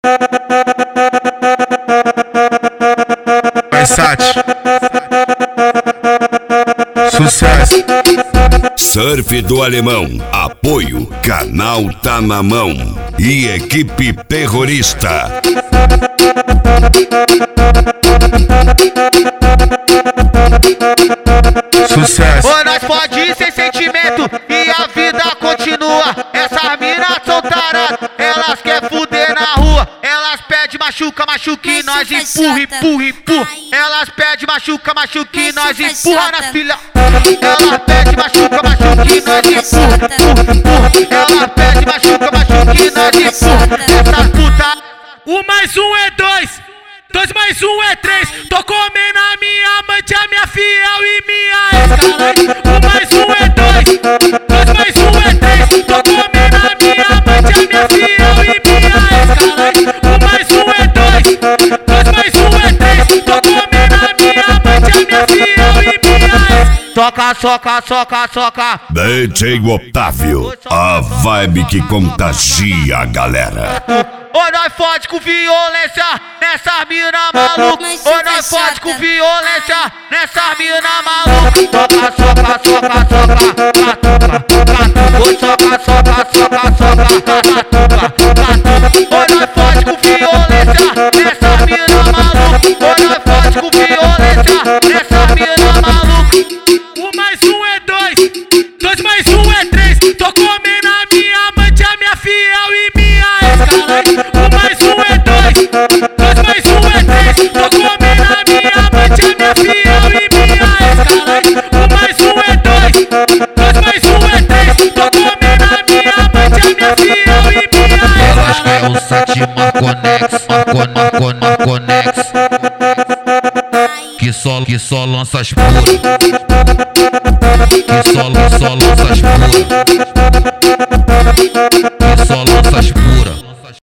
Versace. Sucesso. Surf do Alemão. Apoio Canal Tá Na Mão e equipe terrorista. Sucesso. Ô, nós pode ir sem sentimento e a vida continua. Essas minas são taradas, elas querem fuder na rua. Elas pedem machuca, machuca e nós empurra, empurra, empurra. Elas pedem machuca, machuca e nós empurra na filha. Elas pedem machuca, machuca e nós empurra, empurra, empurra. Elas pedem machuca, machuca e nós empurra. Essas putas. 1 mais 1 é 2, 2 mais 1 é 3. Tô comendo a minha amante, a minha fiel e minha ex-caralho. 1 mais 1 é 2, 2 mais 1 é 3. Tô comendo a minha amante, a minha fiel e minha ex-caralho. 1 mais 1 é 2, 2 mais 1 é 3. Tô comendo a minha amante, a minha fiel e minha ex. Soca, soca, soca, soca. DJ Otávio, a vibe que contagia a galera. Ou nós fode com violência nessa mina maluca. Ou nós fode com violência nessa mina maluca. Soca, soca, soca, soca, catuca, catuca. Soca, soca, soca, soca, catuca, catuca. Ou nós fode com violência nessa mina maluca. Ou nós fode com violência nessa mina maluca. 1 mais 1 é 2, 2 mais 1 é 3. Tô comendo a minha amante, a minha fiel e minha ex-caralho. 1 mais 1 é 2, 2 mais 1 é 3. Tô comendo a minha amante, a minha fiel e minha ex-caralho. 1 mais 1 é 2, 2 mais 1 é 3. Tô comendo a minha amante, a minha fiel e minha ex-caralho. Elas querem o 7 Marconex, Marconex. Que só lança as puras. Que só lança as puras.